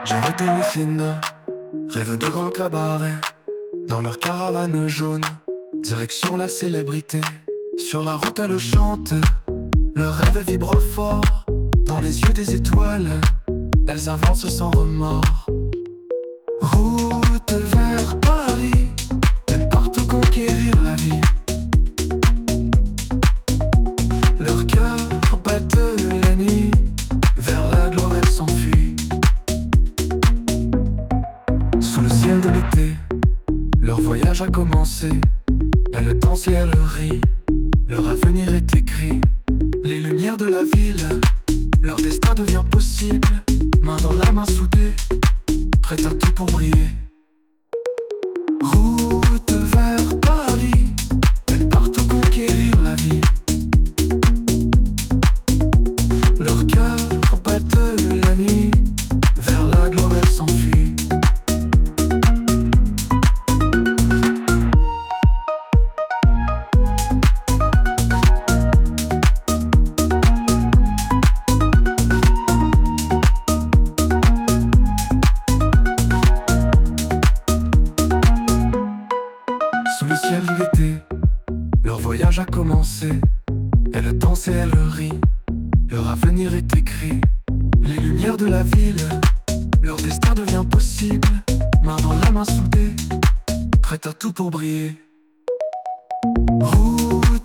J'arrête les fines, rêve de grands cabarets. Dans leur caravane jaune, direction la célébrité. Sur la route elles chantent, leur rêve vibre fort. Dans les yeux des étoiles, elles avancent sans remords. Route vers Paris, elles partent conquérir la vie. Leur cœur battent la nuit, vers la gloire elles s'enfuient. Sous le ciel de l'été, leur voyage a commencé. Elles dansent et elles rient, leur avenir est écrit. Les lumières de la ville, leur destin devient possible. Main dans la main soudée, prête à tout pour briller. Route vers Paris, elles partent conquérir la vie. Leur cœur battent la nuit, vers la gloire elles s'enfuient. Sous le ciel de l'été, leur voyage a commencé. Elles dansent et elles rient, leur avenir est écrit. Les lumières de la ville, leur destin devient possible. Main dans la main soudée, prête à tout pour briller. Rouge